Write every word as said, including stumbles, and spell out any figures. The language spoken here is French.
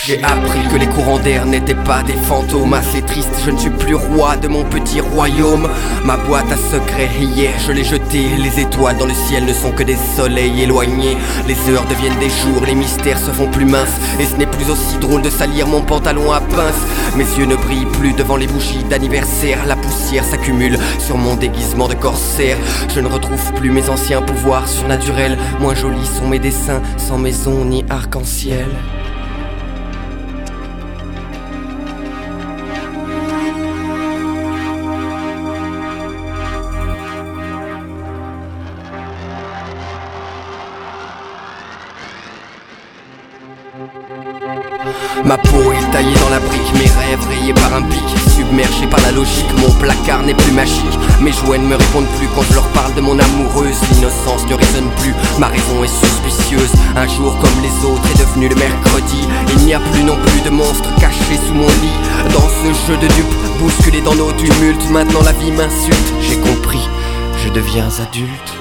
J'ai appris que les courants d'air n'étaient pas des fantômes. Assez triste, je ne suis plus roi de mon petit royaume. Ma boîte à secrets, hier je l'ai jetée. Les étoiles dans le ciel ne sont que des soleils éloignés. Les heures deviennent des jours, les mystères se font plus minces. Et ce n'est plus aussi drôle de salir mon pantalon à pince. Mes yeux ne brillent plus devant les bougies d'anniversaire. La poussière s'accumule sur mon déguisement de corsaire. Je ne retrouve plus mes anciens pouvoirs surnaturels. Moins jolis sont mes dessins, sans maison ni arc-en-ciel. Ma peau est taillée dans la brique, mes rêves rayés par un pic. Submergé par la logique, mon placard n'est plus magique. Mes jouets ne me répondent plus quand je leur parle de mon amoureuse. L'innocence ne résonne plus, ma raison est suspicieuse. Un jour comme les autres est devenu le mercredi. Il n'y a plus non plus de monstres cachés sous mon lit. Dans ce jeu de dupes, bousculé dans nos tumultes. Maintenant la vie m'insulte, j'ai compris, je deviens adulte.